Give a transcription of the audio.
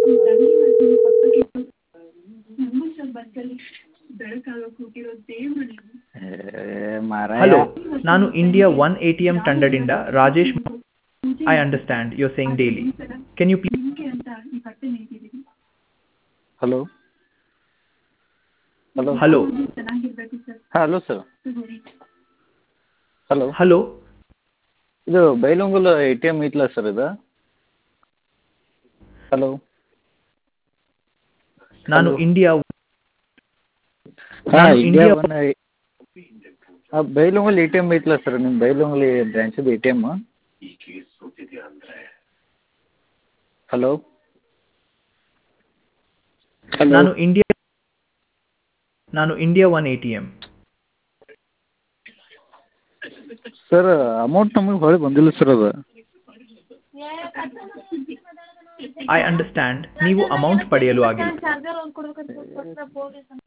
ಮಾರಾಯ ಹಲೋ, ನಾನು India one ATM ತಂಡದಿಂದ Rajesh. I understand you're saying daily. Can you please? Hello hello hello hello sir hello hello ಇದು Bailhongal A T M ಐತ್ಲ sir ಇದು hello ನಾನು India ಹಾಂ India one Bailhongal A T M ಐತ್ಲ ಸರ್ ನಿಮ್ಮ ಬೈಲೊಂಗಲ್ ಬ್ರ್ಯಾಂಚದು A T M hello hello ನಾನು India one ATM. Sir amount ನಮಗೆ ಹೊಳೆ ಬಂದಿಲ್ಲ ಸರ್ ಅದು. ಐ ಅಂಡರ್ಸ್ಟ್ಯಾಂಡ್ ನೀವು ಅಮೌಂಟ್ ಪಡೆಯಲು ಆಗಿಲ್ಲ.